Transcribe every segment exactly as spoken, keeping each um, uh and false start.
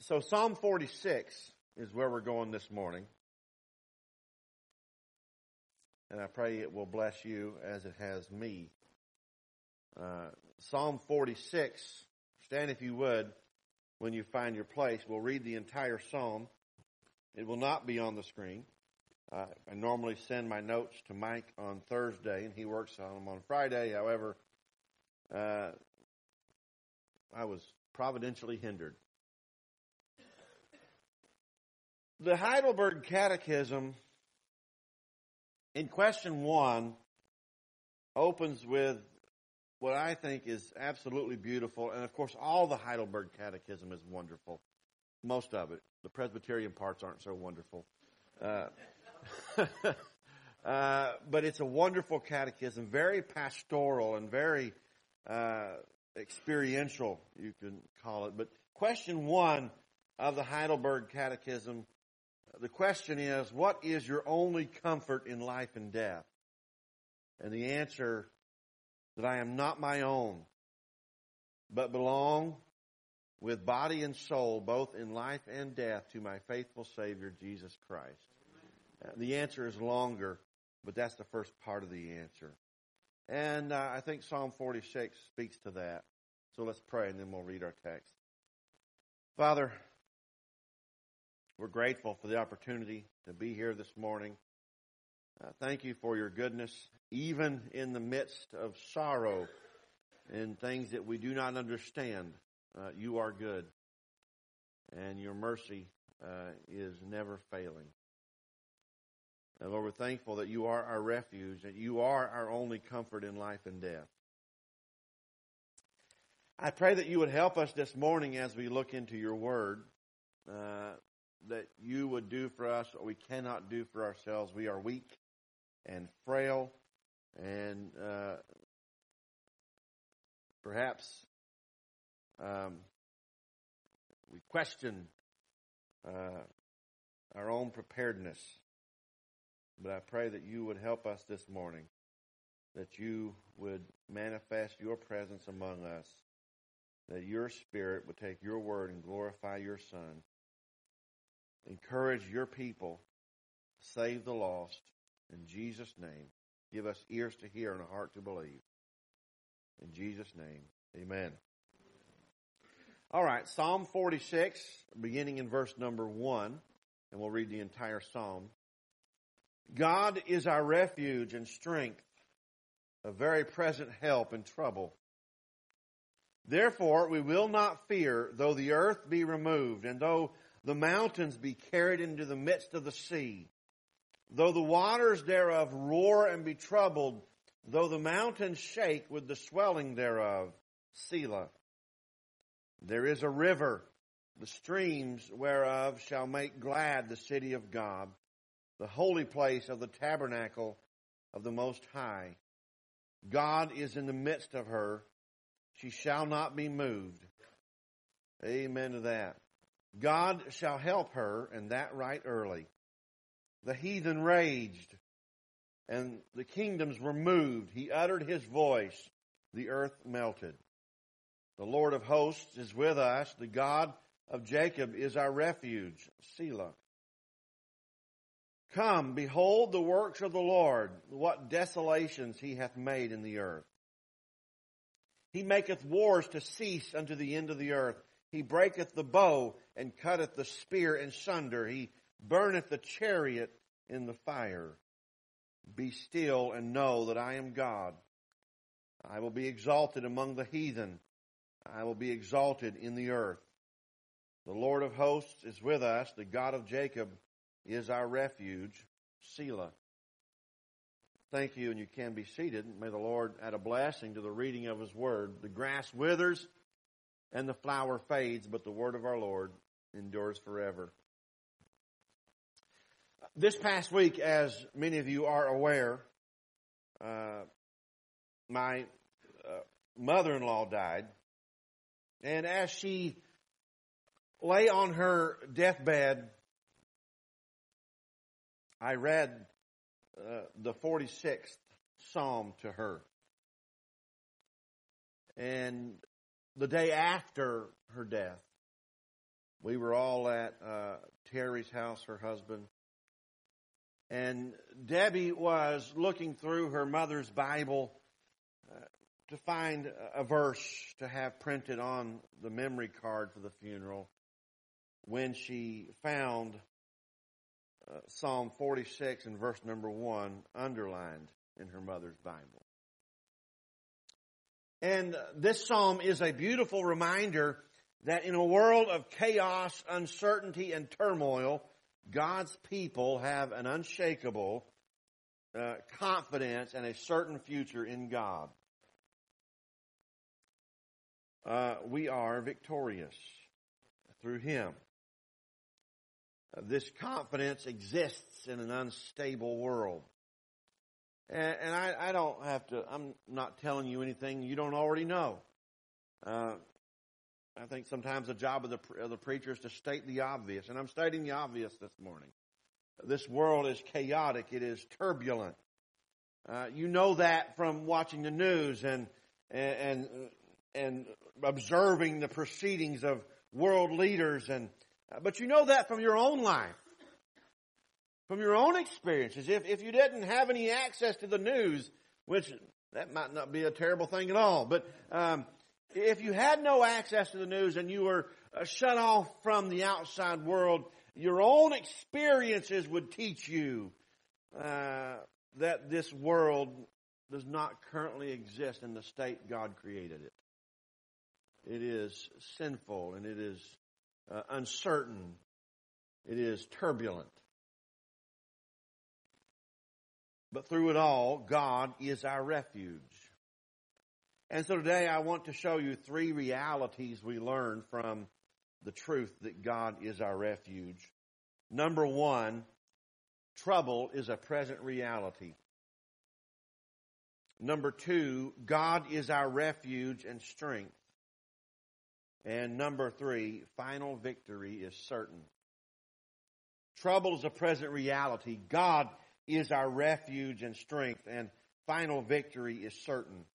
So Psalm forty-six is where we're going this morning. And I pray it will bless you as it has me. Uh, Psalm forty-six, stand if you would when you find your place. We'll read the entire psalm. It will not be on the screen. Uh, I normally send my notes to Mike on Thursday, and he works on them on Friday. However, uh, I was providentially hindered. The Heidelberg Catechism, in question one, opens with what I think is absolutely beautiful. And, of course, all the Heidelberg Catechism is wonderful. Most of it. The Presbyterian parts aren't so wonderful. Uh, uh, but it's a wonderful catechism, very pastoral and very uh, experiential, you can call it. But question one of the Heidelberg Catechism, the question is, what is your only comfort in life and death? And the answer, that I am not my own, but belong with body and soul, both in life and death, to my faithful Savior, Jesus Christ. Uh, the answer is longer, but that's the first part of the answer. And uh, I think Psalm forty-six speaks to that. So let's pray, and then we'll read our text. Father, we're grateful for the opportunity to be here this morning. Uh, thank you for your goodness, even in the midst of sorrow and things that we do not understand. Uh, you are good, and your mercy uh, is never failing. And Lord, we're thankful that you are our refuge, that you are our only comfort in life and death. I pray that you would help us this morning as we look into your word, uh, that you would do for us what we cannot do for ourselves. We are weak and frail, and uh, perhaps um, we question uh, our own preparedness. But I pray that you would help us this morning, that you would manifest your presence among us, that your Spirit would take your word and glorify your Son. Encourage your people, save the lost. In Jesus' name, give us ears to hear and a heart to believe. In Jesus' name, amen. All right, Psalm forty-six, beginning in verse number one, and we'll read the entire psalm. God is our refuge and strength, a very present help in trouble. Therefore, we will not fear, though the earth be removed, and though the mountains be carried into the midst of the sea, though the waters thereof roar and be troubled, though the mountains shake with the swelling thereof. Selah. There is a river, the streams whereof shall make glad the city of God, the holy place of the tabernacle of the Most High. God is in the midst of her. She shall not be moved. Amen to that. God shall help her, and that right early. The heathen raged, and the kingdoms were moved. He uttered his voice. The earth melted. The Lord of hosts is with us. The God of Jacob is our refuge. Selah. Come, behold the works of the Lord, what desolations he hath made in the earth. He maketh wars to cease unto the end of the earth. He breaketh the bow and cutteth the spear in sunder. He burneth the chariot in the fire. Be still and know that I am God. I will be exalted among the heathen. I will be exalted in the earth. The Lord of hosts is with us. The God of Jacob is our refuge. Selah. Thank you, and you can be seated. May the Lord add a blessing to the reading of his word. The grass withers and the flower fades, but the word of our Lord endures forever. This past week, as many of you are aware, uh, my uh, mother-in-law died. And as she lay on her deathbed, I read uh, the forty-sixth Psalm to her. And the day after her death, We were all at uh, Terry's house, her husband. And Debbie was looking through her mother's Bible uh, to find a verse to have printed on the memory card for the funeral when she found uh, Psalm forty-six and verse number one underlined in her mother's Bible. And this psalm is a beautiful reminder that in a world of chaos, uncertainty, and turmoil, God's people have an unshakable uh, confidence and a certain future in God. Uh, we are victorious through Him. Uh, this confidence exists in an unstable world. And, and I, I don't have to, I'm not telling you anything you don't already know. Uh, I think sometimes the job of the, of the preacher is to state the obvious, and I'm stating the obvious this morning. This world is chaotic. It is turbulent. Uh, you know that from watching the news and, and, and observing the proceedings of world leaders, and but you know that from your own life, from your own experiences. If if you didn't have any access to the news, which that might not be a terrible thing at all, but um, if you had no access to the news and you were uh, shut off from the outside world, your own experiences would teach you uh, that this world does not currently exist in the state God created it. It is sinful and it is uh, uncertain. It is turbulent. But through it all, God is our refuge. And so today I want to show you three realities we learn from the truth that God is our refuge. Number one, trouble is a present reality. Number two, God is our refuge and strength. And number three, final victory is certain. Trouble is a present reality. God is our refuge and strength, and final victory is certain.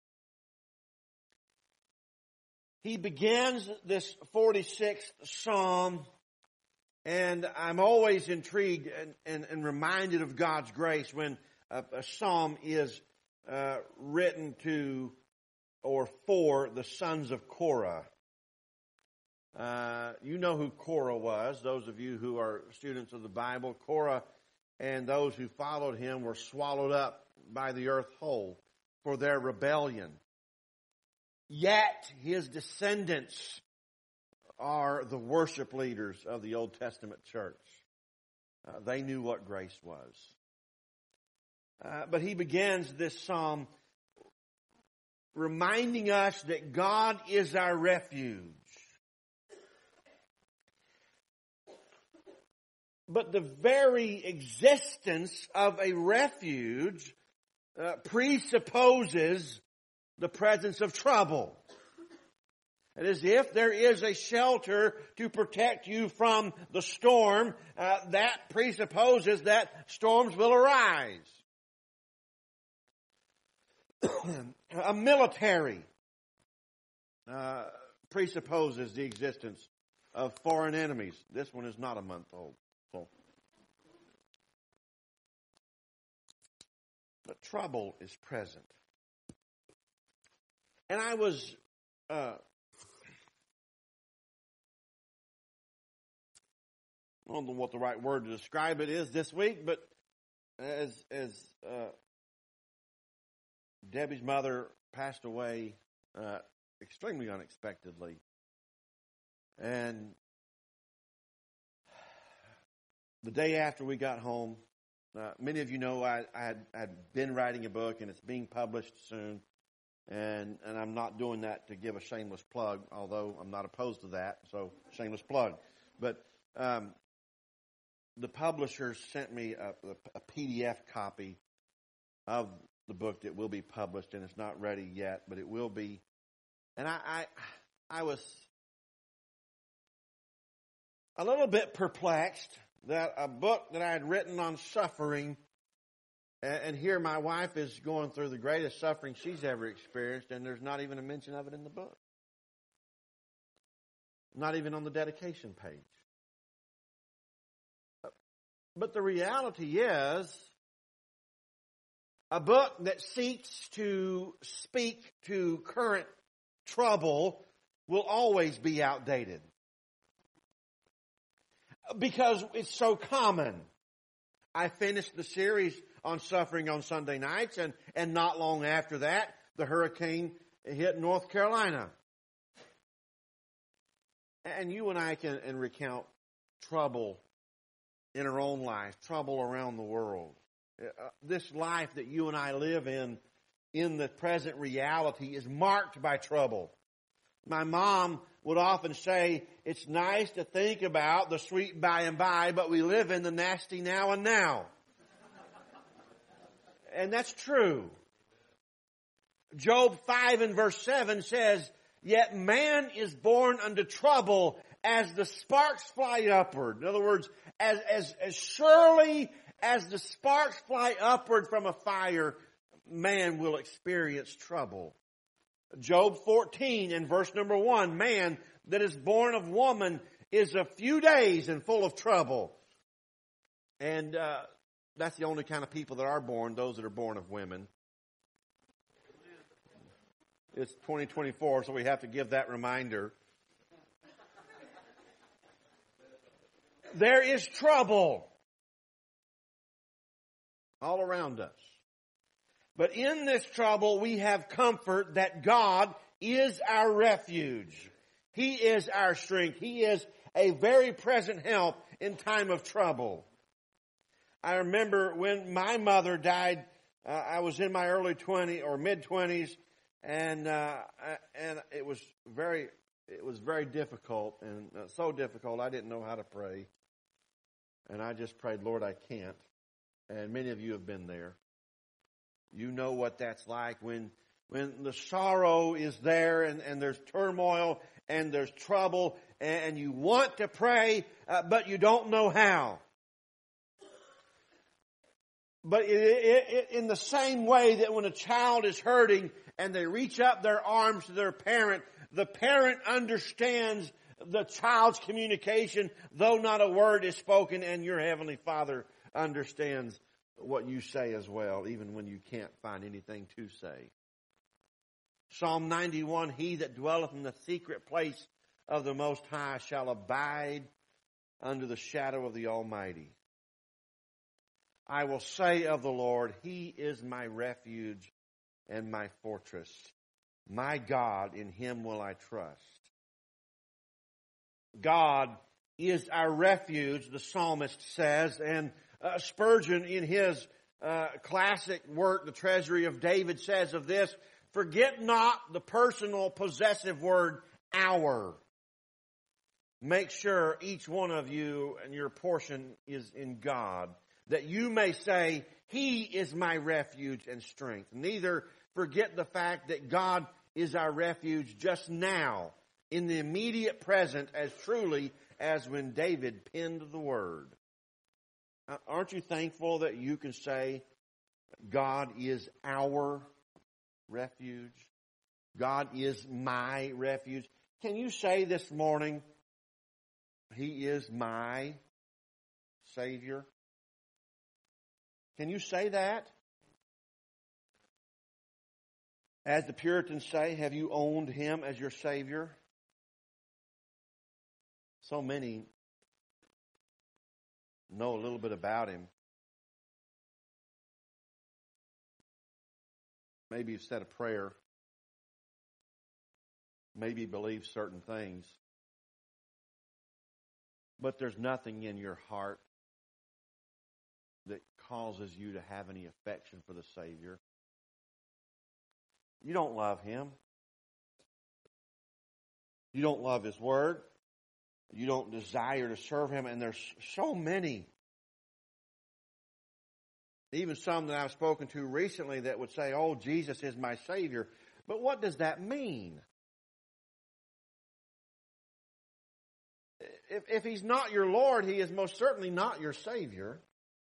He begins this forty-sixth Psalm, and I'm always intrigued and, and, and reminded of God's grace when a, a Psalm is uh, written to or for the sons of Korah. Uh, you know who Korah was, those of you who are students of the Bible. Korah and those who followed him were swallowed up by the earth whole for their rebellion. Yet his descendants are the worship leaders of the Old Testament church. Uh, they knew what grace was. Uh, but he begins this psalm reminding us that God is our refuge. But the very existence of a refuge uh, presupposes the presence of trouble. It is if there is a shelter to protect you from the storm, uh, that presupposes that storms will arise. A military uh, presupposes the existence of foreign enemies. This one is not a month old. So. But trouble is present. And I was uh, I don't know what the right word to describe it is this week, but as as uh, Debbie's mother passed away uh, extremely unexpectedly, and the day after we got home, uh, many of you know I, I had I had been writing a book, and it's being published soon. And and I'm not doing that to give a shameless plug, although I'm not opposed to that, so shameless plug. But um, the publishers sent me a, a, a P D F copy of the book that will be published, and it's not ready yet, but it will be. And I I, I was a little bit perplexed that a book that I had written on suffering, and here my wife is going through the greatest suffering she's ever experienced, and there's not even a mention of it in the book. Not even on the dedication page. But the reality is, a book that seeks to speak to current trouble will always be outdated. Because it's so common. I finished the series on suffering on Sunday nights, and, and not long after that, the hurricane hit North Carolina. And you and I can and recount trouble in our own life, trouble around the world. Uh, this life that you and I live in, in the present reality, is marked by trouble. My mom would often say, it's nice to think about the sweet by and by, but we live in the nasty now and now. And that's true. Job five and verse seven says, yet man is born unto trouble as the sparks fly upward. In other words, as, as, as surely as the sparks fly upward from a fire, man will experience trouble. Job fourteen and verse number one, man that is born of woman is a few days and full of trouble. And uh, that's the only kind of people that are born, those that are born of women. It's twenty twenty-four, so we have to give that reminder. There is trouble all around us. But in this trouble, we have comfort that God is our refuge. He is our strength. He is a very present help in time of trouble. I remember when my mother died, uh, I was in my early twenties or mid-twenties, and uh, and it was very it was very difficult, and uh, so difficult I didn't know how to pray. And I just prayed, Lord, I can't. And many of you have been there. You know what that's like when when the sorrow is there and, and there's turmoil and there's trouble and you want to pray, uh, but you don't know how. But it, it, it, in the same way that when a child is hurting and they reach up their arms to their parent, the parent understands the child's communication, though not a word is spoken, and your Heavenly Father understands what you say as well, even when you can't find anything to say. Psalm ninety-one, he that dwelleth in the secret place of the Most High shall abide under the shadow of the Almighty. I will say of the Lord, he is my refuge and my fortress. My God, in him will I trust. God is our refuge, the psalmist says, and uh, Spurgeon in his uh, classic work, The Treasury of David, says of this, forget not the personal possessive word, our. Make sure each one of you and your portion is in God, that you may say, he is my refuge and strength. Neither forget the fact that God is our refuge just now, in the immediate present, as truly as when David penned the word. Aren't you thankful that you can say, God is our refuge? God is my refuge. Can you say this morning, he is my Savior? Can you say that? As the Puritans say, have you owned him as your Savior? So many know a little bit about him. Maybe you've said a prayer. Maybe believe certain things. But there's nothing in your heart that causes you to have any affection for the Savior. You don't love him. You don't love his word. You don't desire to serve him. And there's so many, even some that I've spoken to recently, that would say, oh, Jesus is my Savior. But what does that mean? If, if he's not your Lord, he is most certainly not your Savior.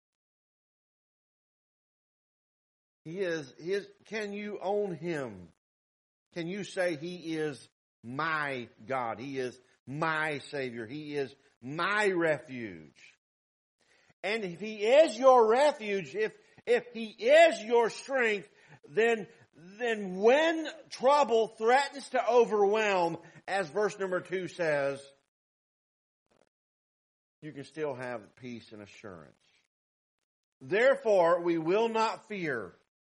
He is, he is, can you own him? Can you say he is my God? He is my Savior. He is my refuge. And if He is your refuge, if, if He is your strength, then, then when trouble threatens to overwhelm, as verse number two says, you can still have peace and assurance. Therefore, we will not fear,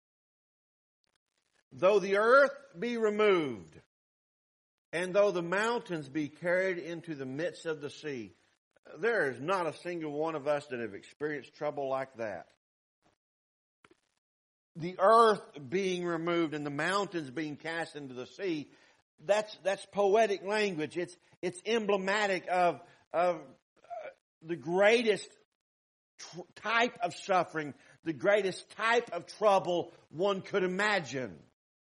though the earth be removed, and though the mountains be carried into the midst of the sea. There is not a single one of us that have experienced trouble like that. The earth being removed and the mountains being cast into the sea, that's that's poetic language. It's it's emblematic of of the greatest tr- type of suffering, the greatest type of trouble one could imagine.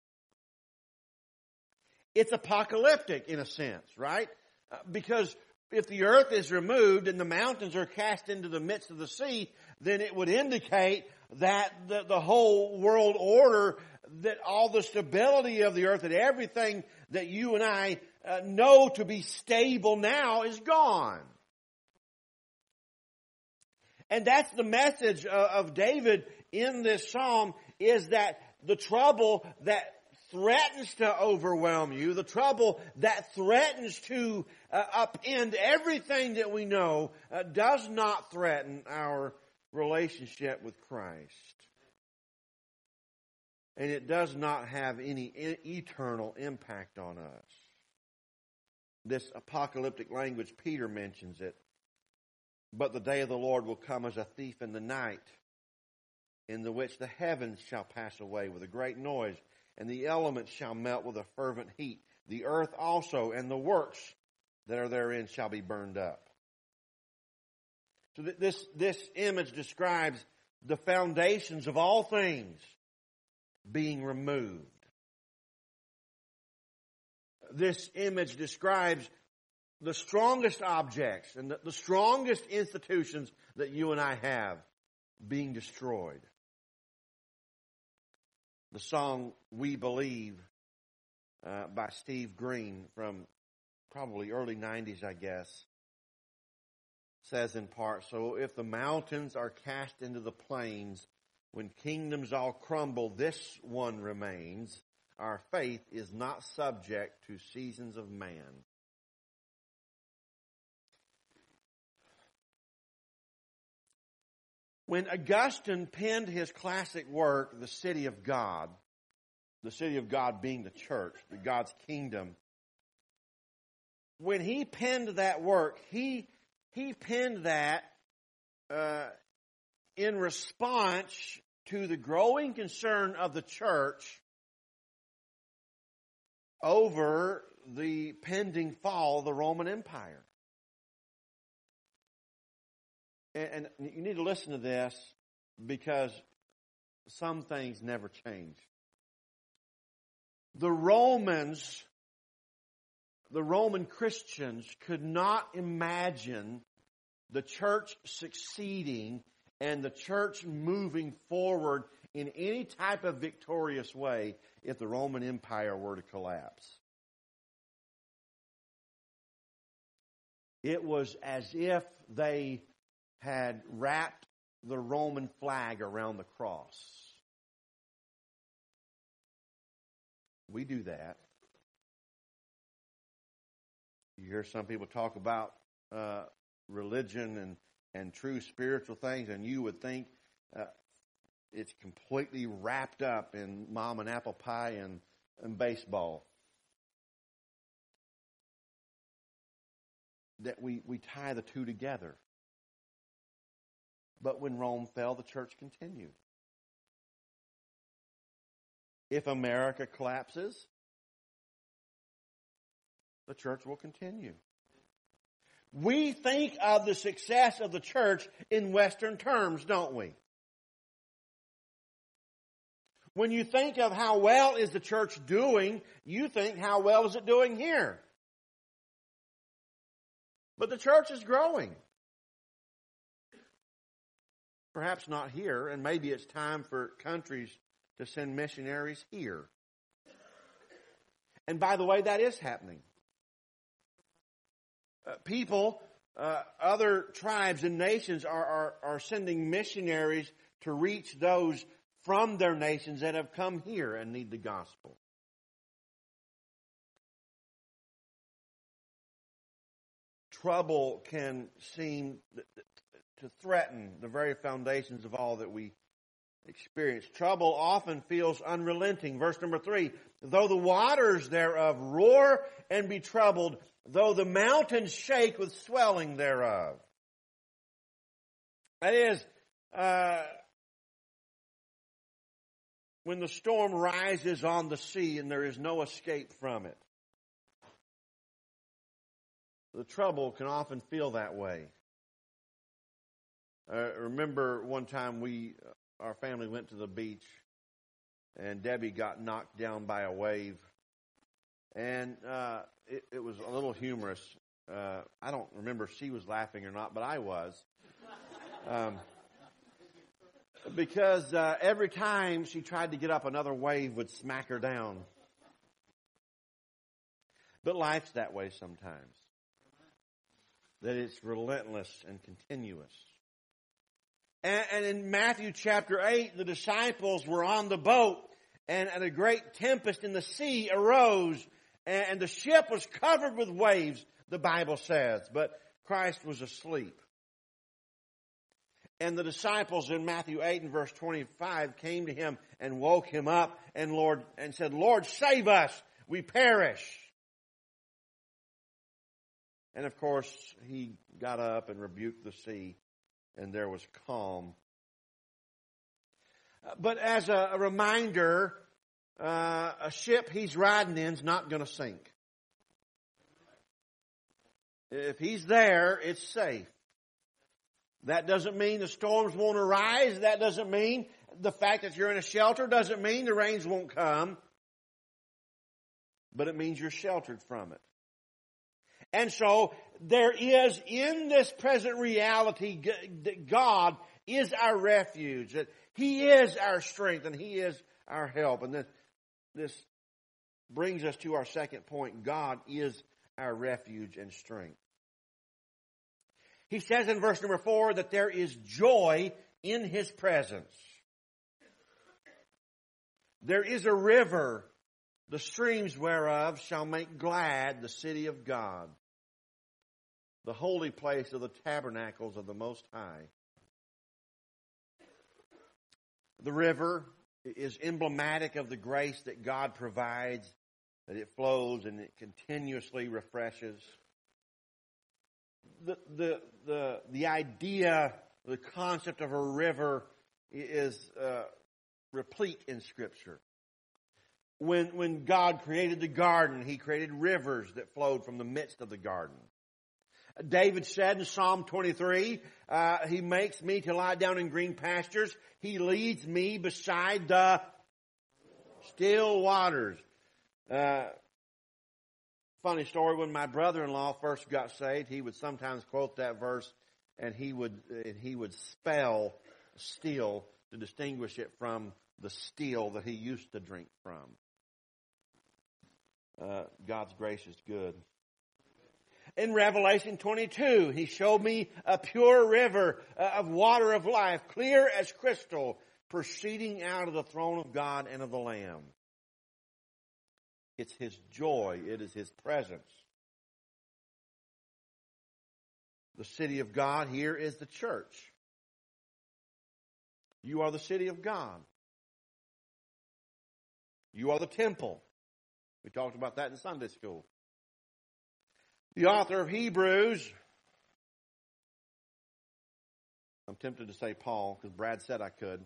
It's apocalyptic in a sense, right? Uh, because if the earth is removed and the mountains are cast into the midst of the sea, then it would indicate that the, the whole world order, that all the stability of the earth, that everything that you and I uh, know to be stable now is gone. And that's the message of, of David in this psalm, is that the trouble that threatens to overwhelm you, the trouble that threatens to uh, upend everything that we know, uh, does not threaten our relationship with Christ. And it does not have any e- eternal impact on us. This apocalyptic language, Peter mentions it. But the day of the Lord will come as a thief in the night, in the which the heavens shall pass away with a great noise, and the elements shall melt with a fervent heat. The earth also and the works that are therein shall be burned up. So th- this, this image describes the foundations of all things being removed. This image describes the strongest objects and the, the strongest institutions that you and I have being destroyed. The song We Believe uh, by Steve Green from probably early nineties, I guess, says in part, so if the mountains are cast into the plains, when kingdoms all crumble, this one remains. Our faith is not subject to seasons of man. When Augustine penned his classic work, The City of God, the city of God being the church, the God's kingdom, when he penned that work, he he penned that uh, in response to the growing concern of the church over the pending fall of the Roman Empire. And you need to listen to this, because some things never change. The Romans, the Roman Christians could not imagine the church succeeding and the church moving forward in any type of victorious way if the Roman Empire were to collapse. It was as if they had wrapped the Roman flag around the cross. We do that. You hear some people talk about uh, religion and, and true spiritual things, and you would think uh, it's completely wrapped up in mom and apple pie and, and baseball. That we, we tie the two together. But when Rome fell, the church continued. If America collapses, the church will continue. We think of the success of the church in Western terms, don't we? When you think of how well is the church doing, you think, how well is it doing here? But the church is growing. Perhaps not here, and maybe it's time for countries to send missionaries here. And by the way, that is happening. Uh, people, uh, other tribes and nations are, are, are sending missionaries to reach those from their nations that have come here and need the gospel. Trouble can seem to threaten the very foundations of all that we experience. Trouble often feels unrelenting. Verse number three, though the waters thereof roar and be troubled, though the mountains shake with swelling thereof. That is, uh, when the storm rises on the sea and there is no escape from it. The trouble can often feel that way. I remember one time we, our family went to the beach and Debbie got knocked down by a wave. And uh, it, it was a little humorous. Uh, I don't remember if she was laughing or not, but I was. Um, because uh, every time she tried to get up, another wave would smack her down. But life's that way sometimes. That it's relentless and continuous. And, and in Matthew chapter eight, the disciples were on the boat, and, and a great tempest in the sea arose, and, and the ship was covered with waves, the Bible says, but Christ was asleep. And the disciples in Matthew eight and verse twenty-five came to him and woke him up and Lord and said, Lord, save us, we perish. And of course, he got up and rebuked the sea, and there was calm. But as a, a reminder, uh, a ship he's riding in is not going to sink. If he's there, it's safe. That doesn't mean the storms won't arise. That doesn't mean the fact that you're in a shelter doesn't mean the rains won't come. But it means you're sheltered from it. And so there is in this present reality that God is our refuge, that He is our strength and He is our help. And this, this brings us to our second point. God is our refuge and strength. He says in verse number four that there is joy in His presence. There is a river, the streams whereof shall make glad the city of God, the holy place of the tabernacles of the Most High. The river is emblematic of the grace that God provides, that it flows and it continuously refreshes. The, the, the, the idea, the concept of a river is uh, replete in Scripture. When, when God created the garden, He created rivers that flowed from the midst of the garden. David said in Psalm twenty-three, uh, He makes me to lie down in green pastures. He leads me beside the still waters. Uh, funny story, when my brother-in-law first got saved, he would sometimes quote that verse, and he would, and he would spell still to distinguish it from the still that he used to drink from. Uh, God's grace is good. In Revelation twenty-two, He showed me a pure river of water of life, clear as crystal, proceeding out of the throne of God and of the Lamb. It's His joy. It is His presence. The city of God here is the church. You are the city of God. You are the temple. We talked about that in Sunday school. The author of Hebrews, I'm tempted to say Paul because Brad said I could,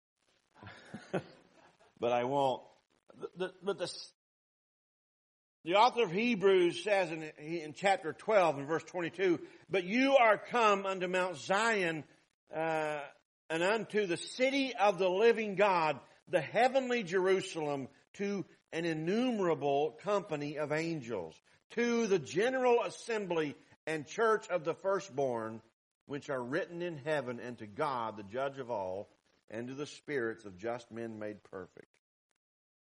but I won't. The, the, but the, the author of Hebrews says in, in chapter twelve and verse twenty-two, but you are come unto Mount Zion uh, and unto the city of the living God, the heavenly Jerusalem, to an innumerable company of angels, to the general assembly and church of the firstborn, which are written in heaven, and to God, the judge of all, and to the spirits of just men made perfect.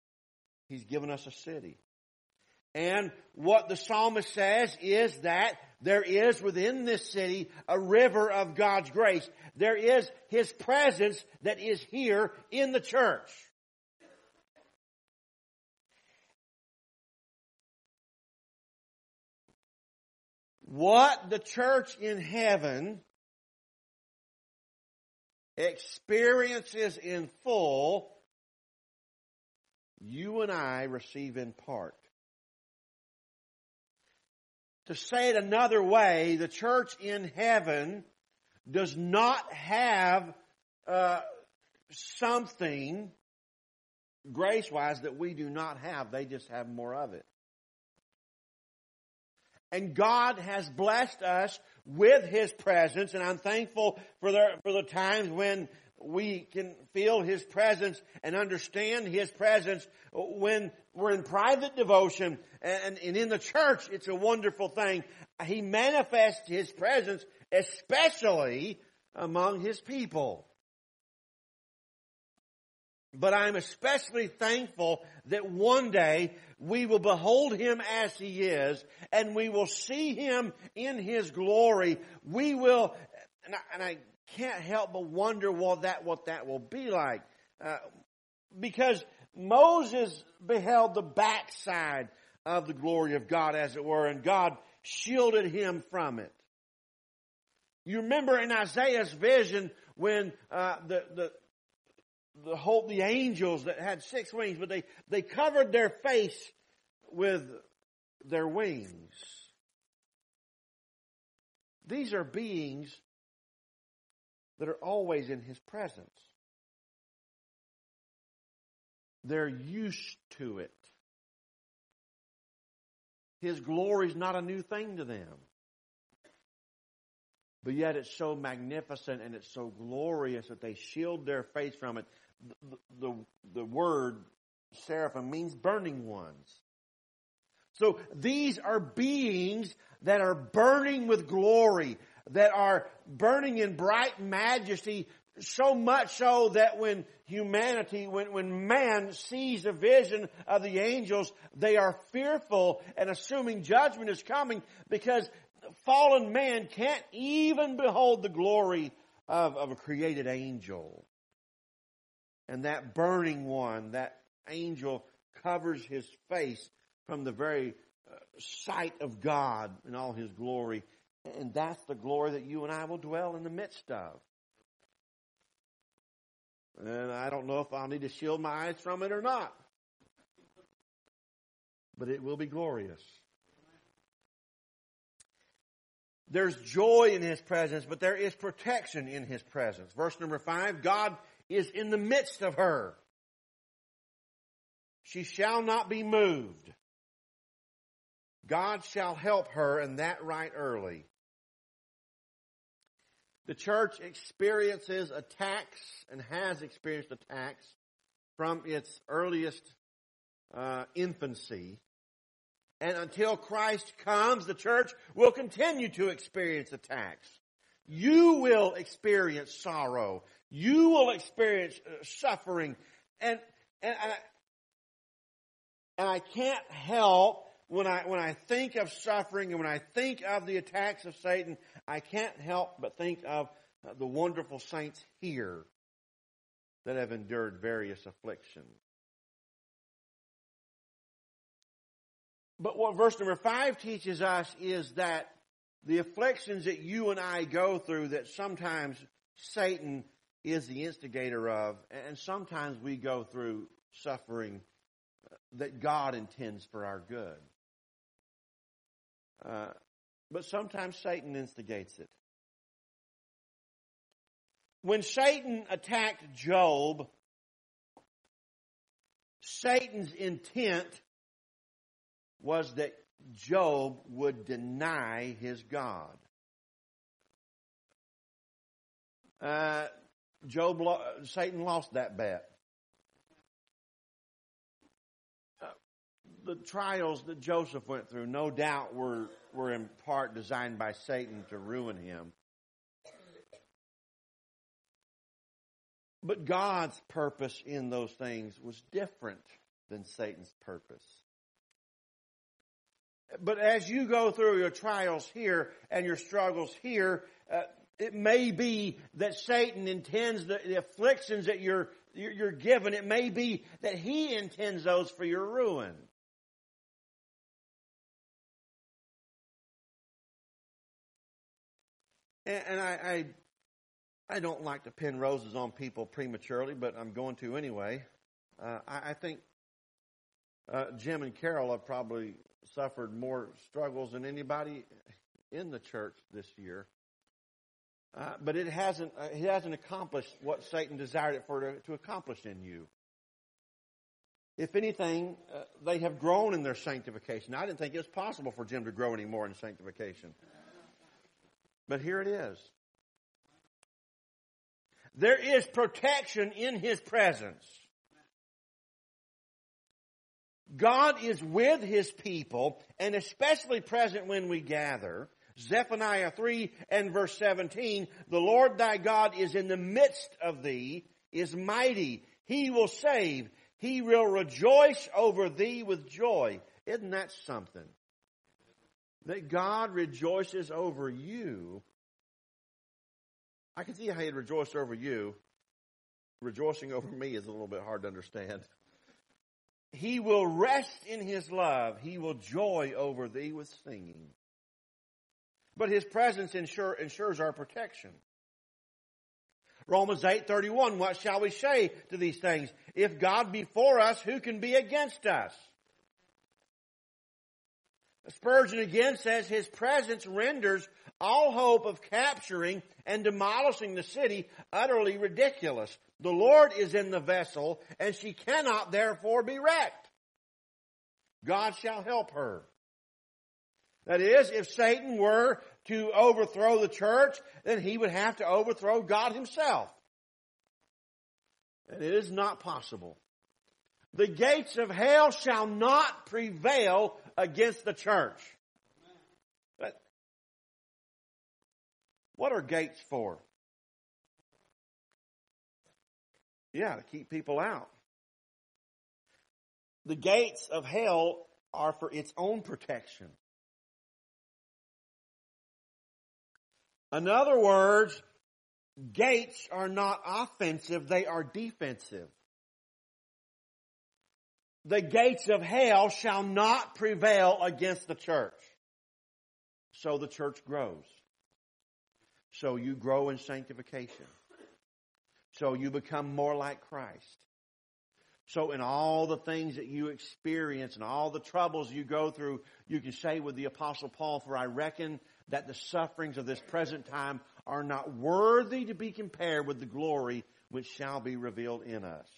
He's given us a city. And what the psalmist says is that there is within this city a river of God's grace. There is His presence that is here in the church. What the church in heaven experiences in full, you and I receive in part. To say it another way, the church in heaven does not have uh, something grace-wise that we do not have. They just have more of it. And God has blessed us with His presence, and I'm thankful for the, for the times when we can feel His presence and understand His presence when we're in private devotion. And, and in the church, it's a wonderful thing. He manifests His presence, especially among His people. But I'm especially thankful that one day we will behold Him as He is, and we will see Him in His glory. We will, and I, and I can't help but wonder what that, what that will be like. Uh, because Moses beheld the backside of the glory of God, as it were, and God shielded him from it. You remember in Isaiah's vision when uh, the, the the whole the angels that had six wings, but they, they covered their face with their wings. These are beings that are always in His presence. They're used to it. His glory is not a new thing to them. But yet it's so magnificent and it's so glorious that they shield their face from it. The, the, the word seraphim means burning ones. So these are beings that are burning with glory, that are burning in bright majesty, so much so that when humanity, when, when man sees a vision of the angels, they are fearful and assuming judgment is coming, because fallen man can't even behold the glory of, of a created angel. And that burning one, that angel, covers his face from the very uh, sight of God in all His glory. And that's the glory that you and I will dwell in the midst of. And I don't know if I'll need to shield my eyes from it or not. But it will be glorious. There's joy in His presence, but there is protection in His presence. Verse number five, God is in the midst of her. She shall not be moved. God shall help her, and that right early. The church experiences attacks and has experienced attacks from its earliest uh, infancy. And until Christ comes, the church will continue to experience attacks. You will experience sorrow. You will experience suffering. And, and, and, I, and I can't help, when I, when I think of suffering and when I think of the attacks of Satan, I can't help but think of the wonderful saints here that have endured various afflictions. But what verse number five teaches us is that the afflictions that you and I go through, that sometimes Satan is the instigator of, and sometimes we go through suffering that God intends for our good. Uh, but sometimes Satan instigates it. When Satan attacked Job, Satan's intent was that Job would deny his God. Uh, Job, Satan lost that bet. Uh, the trials that Joseph went through, no doubt, were were in part designed by Satan to ruin him. But God's purpose in those things was different than Satan's purpose. But as you go through your trials here and your struggles here, uh, it may be that Satan intends the, the afflictions that you're, you're you're given. It may be that he intends those for your ruin. And, and I, I I don't like to pin roses on people prematurely, but I'm going to anyway. Uh, I, I think uh, Jim and Carol have probably suffered more struggles than anybody in the church this year. Uh, but it hasn't uh, it hasn't accomplished what Satan desired it for to, to accomplish in you. If anything, uh, they have grown in their sanctification. I didn't think it was possible for Jim to grow any more in sanctification. But here it is. There is protection in His presence. God is with His people, and especially present when we gather. Zephaniah three and verse seventeen, the Lord thy God is in the midst of thee, is mighty. He will save. He will rejoice over thee with joy. Isn't that something? That God rejoices over you. I can see how He'd rejoice over you. Rejoicing over me is a little bit hard to understand. He will rest in His love. He will joy over thee with singing. But His presence ensure, ensures our protection. Romans eight thirty-one, what shall we say to these things? If God be for us, who can be against us? Spurgeon again says His presence renders all hope of capturing and demolishing the city utterly ridiculous. The Lord is in the vessel, and she cannot therefore be wrecked. God shall help her. That is, if Satan were to overthrow the church, then he would have to overthrow God Himself. And it is not possible. The gates of hell shall not prevail against the church. But what are gates for? Yeah, to keep people out. The gates of hell are for its own protection. In other words, gates are not offensive, they are defensive. The gates of hell shall not prevail against the church. So the church grows. So you grow in sanctification. So you become more like Christ. So in all the things that you experience and all the troubles you go through, you can say with the Apostle Paul, for I reckon that the sufferings of this present time are not worthy to be compared with the glory which shall be revealed in us.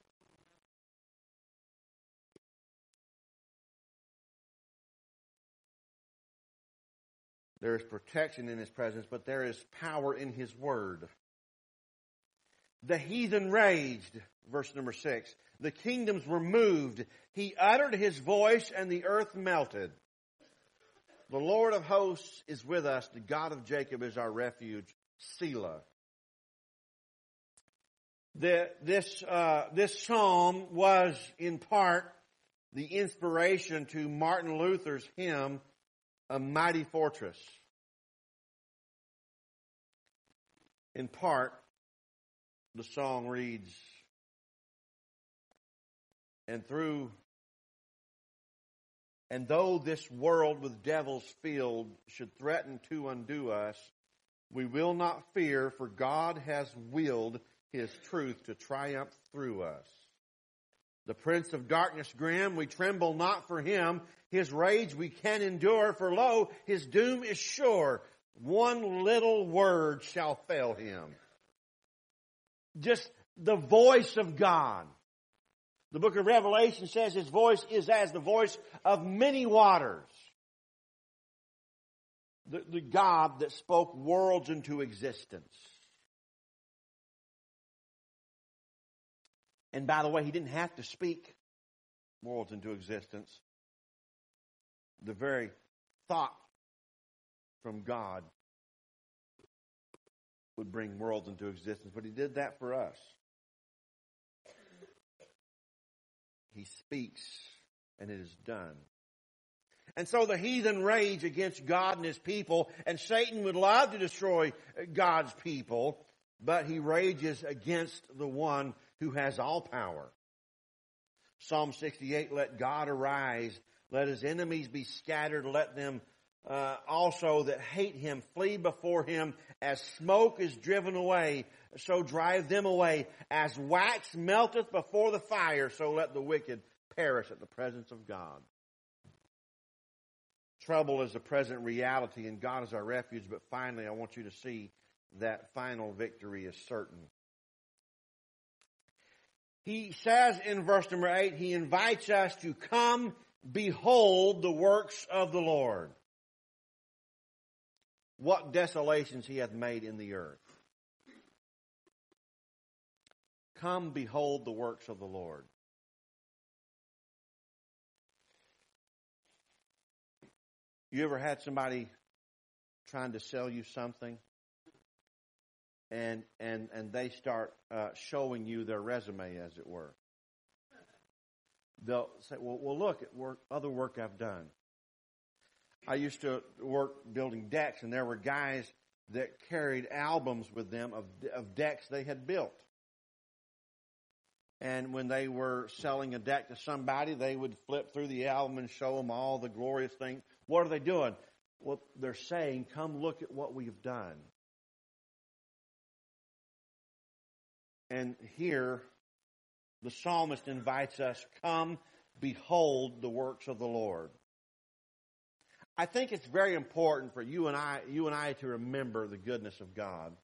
There is protection in His presence, but there is power in His word. The heathen raged, verse number six. The kingdoms were moved. He uttered His voice, and the earth melted. The Lord of hosts is with us. The God of Jacob is our refuge. Selah. The, this, uh, this psalm was in part the inspiration to Martin Luther's hymn, A Mighty Fortress. In part, the song reads, and through, and though this world with devils filled should threaten to undo us, we will not fear, for God has willed His truth to triumph through us. The prince of darkness grim, we tremble not for him. His rage we can endure, for lo, his doom is sure. One little word shall fail him. Just the voice of God. The book of Revelation says His voice is as the voice of many waters. The, the God that spoke worlds into existence. And by the way, He didn't have to speak worlds into existence. The very thought from God would bring worlds into existence. But He did that for us. He speaks, and it is done. And so the heathen rage against God and His people, and Satan would love to destroy God's people, but he rages against the one who has all power. Psalm sixty-eight, let God arise, let His enemies be scattered, let them uh, also that hate Him flee before Him. As smoke is driven away, so drive them away. As wax melteth before the fire, so let the wicked perish at the presence of God. Trouble is a present reality, and God is our refuge. But finally, I want you to see that final victory is certain. He says in verse number eight, He invites us to come behold the works of the Lord. What desolations He hath made in the earth. Come behold the works of the Lord. You ever had somebody trying to sell you something, and and and they start uh, showing you their resume, as it were? They'll say, "Well, well, look at work, other work I've done." I used to work building decks, and there were guys that carried albums with them of of decks they had built. And when they were selling a deck to somebody, they would flip through the album and show them all the glorious things. What are they doing? Well, they're saying, come look at what we've done. And here, the psalmist invites us, come behold the works of the Lord. I think it's very important for you and I, you and I to remember the goodness of God.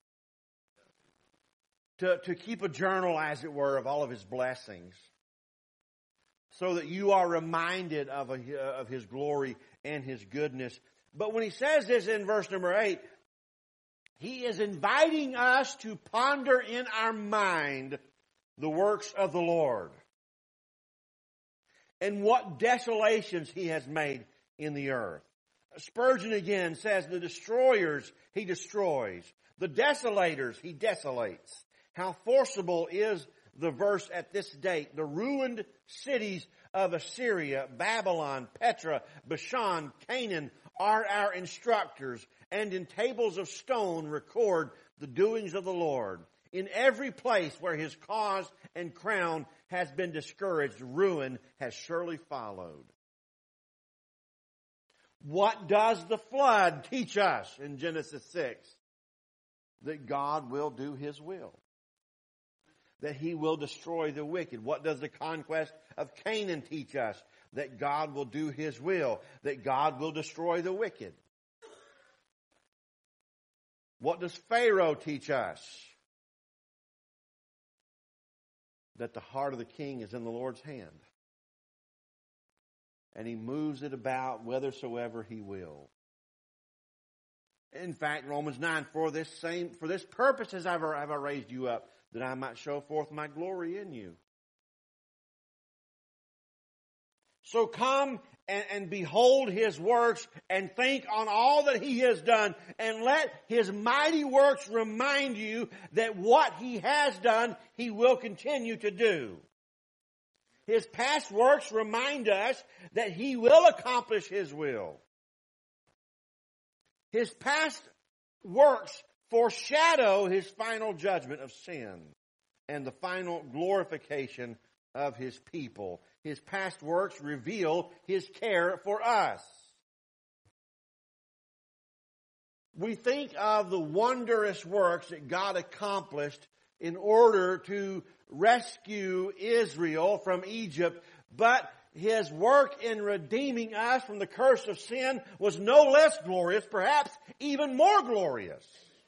To, to keep a journal, as it were, of all of His blessings, so that you are reminded of, a, of His glory and His goodness. But when he says this in verse number eight, he is inviting us to ponder in our mind the works of the Lord and what desolations He has made in the earth. Spurgeon again says, the destroyers He destroys, the desolators He desolates. How forcible is the verse at this date. The ruined cities of Assyria, Babylon, Petra, Bashan, Canaan are our instructors, and in tables of stone record the doings of the Lord. In every place where His cause and crown has been discouraged, ruin has surely followed. What does the flood teach us in Genesis six? That God will do His will. That He will destroy the wicked. What does the conquest of Canaan teach us? That God will do His will. That God will destroy the wicked. What does Pharaoh teach us? That the heart of the king is in the Lord's hand. And He moves it about whithersoever He will. In fact, Romans nine, for this same, for this purpose have I, have I raised you up, that I might show forth my glory in you. So come and, and behold His works and think on all that He has done, and let His mighty works remind you that what He has done, He will continue to do. His past works remind us that He will accomplish His will. His past works foreshadow His final judgment of sin and the final glorification of His people. His past works reveal His care for us. We think of the wondrous works that God accomplished in order to rescue Israel from Egypt, but His work in redeeming us from the curse of sin was no less glorious, perhaps even more glorious.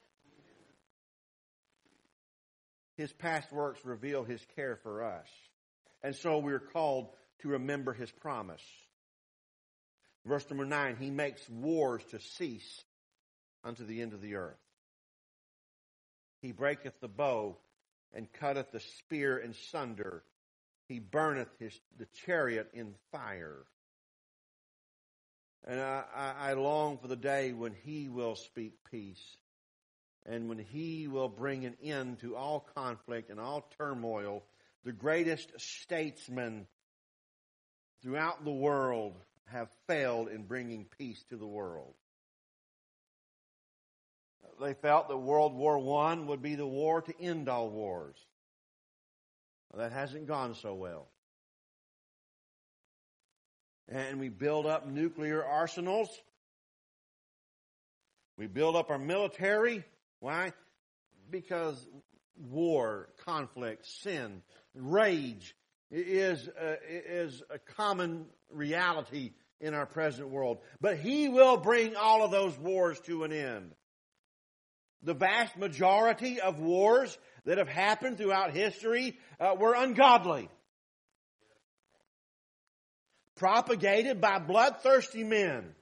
His past works reveal His care for us. And so we're called to remember His promise. Verse number nine, He makes wars to cease unto the end of the earth. He breaketh the bow and cutteth the spear in sunder. He burneth his, the chariot in fire. And I, I, I long for the day when He will speak peace, and when He will bring an end to all conflict and all turmoil. The greatest statesman throughout the world have failed in bringing peace to the world. They felt that World War One would be the war to end all wars. Well, that hasn't gone so well. And we build up nuclear arsenals. We build up our military. Why? Because war, conflict, sin, rage is uh, is a common reality in our present world. But He will bring all of those wars to an end. The vast majority of wars that have happened throughout history uh, were ungodly. Propagated by bloodthirsty men.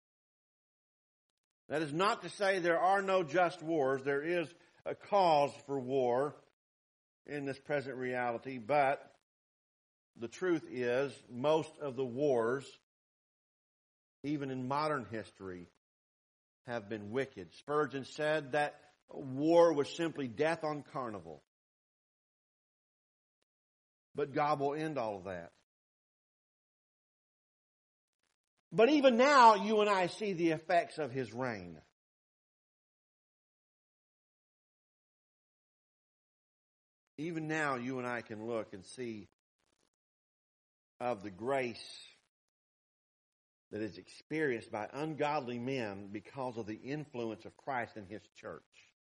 That is not to say there are no just wars. There is a cause for war in this present reality, but the truth is most of the wars, even in modern history, have been wicked. Spurgeon said that war was simply death on carnival. But God will end all of that. But even now, you and I see the effects of His reign. Even now, you and I can look and see of the grace that is experienced by ungodly men because of the influence of Christ in His church.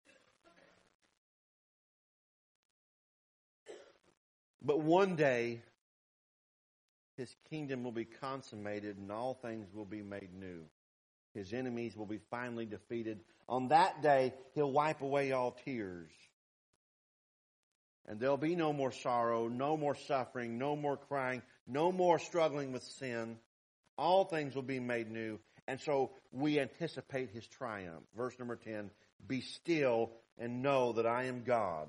But one day, His kingdom will be consummated and all things will be made new. His enemies will be finally defeated. On that day, He'll wipe away all tears. And there'll be no more sorrow, no more suffering, no more crying, no more struggling with sin. All things will be made new. And so we anticipate His triumph. Verse number ten, be still and know that I am God.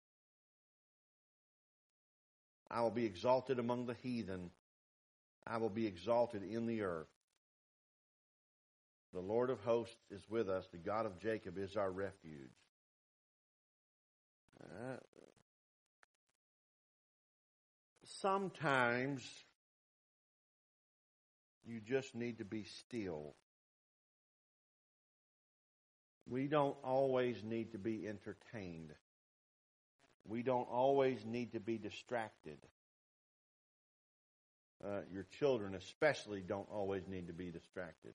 I will be exalted among the heathen. I will be exalted in the earth. The Lord of hosts is with us. The God of Jacob is our refuge. Uh, sometimes you just need to be still. We don't always need to be entertained. We don't always need to be distracted. Uh, your children especially don't always need to be distracted.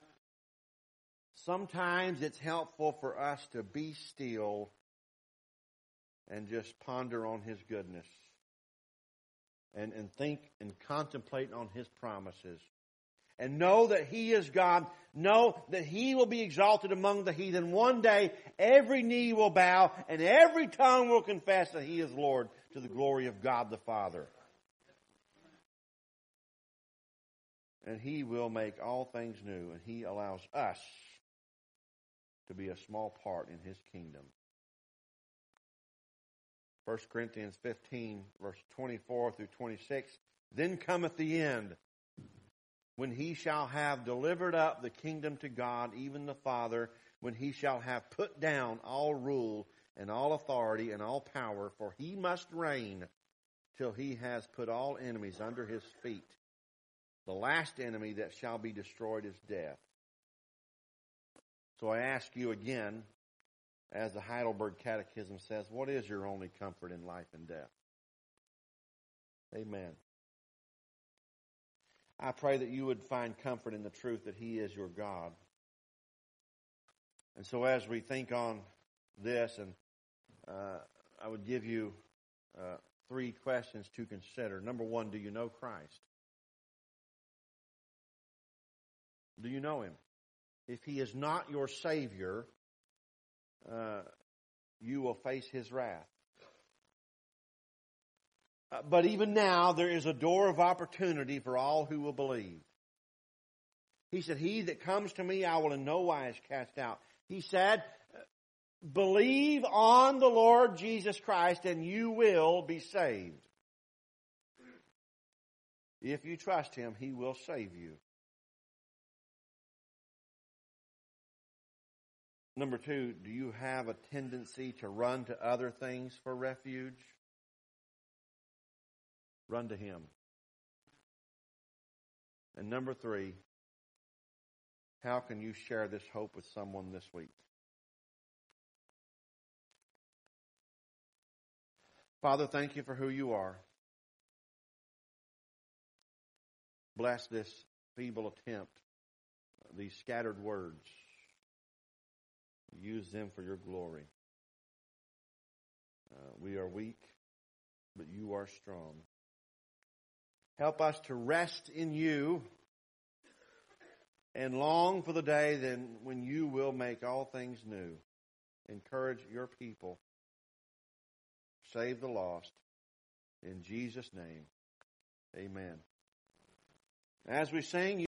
Sometimes it's helpful for us to be still and just ponder on His goodness and, and think and contemplate on His promises. And know that He is God. Know that He will be exalted among the heathen. One day, every knee will bow and every tongue will confess that He is Lord, to the glory of God the Father. And He will make all things new. And He allows us to be a small part in His kingdom. First Corinthians fifteen, verse twenty-four through twenty-six. Then cometh the end, when He shall have delivered up the kingdom to God, even the Father, when He shall have put down all rule and all authority and all power, for He must reign till He has put all enemies under His feet. The last enemy that shall be destroyed is death. So I ask you again, as the Heidelberg Catechism says, what is your only comfort in life and death? Amen. I pray that you would find comfort in the truth that He is your God. And so as we think on this, and uh, I would give you uh, three questions to consider. Number one, do you know Christ? Do you know Him? If He is not your Savior, uh, you will face His wrath. Uh, but even now, there is a door of opportunity for all who will believe. He said, he that comes to me, I will in no wise cast out. He said, believe on the Lord Jesus Christ and you will be saved. If you trust Him, He will save you. Number two, do you have a tendency to run to other things for refuge? Run to Him. And number three, how can you share this hope with someone this week? Father, thank you for who you are. Bless this feeble attempt, these scattered words. Use them for your glory. Uh, we are weak, but you are strong. Help us to rest in you and long for the day then when you will make all things new. Encourage your people. Save the lost. In Jesus' name, amen. As we sing,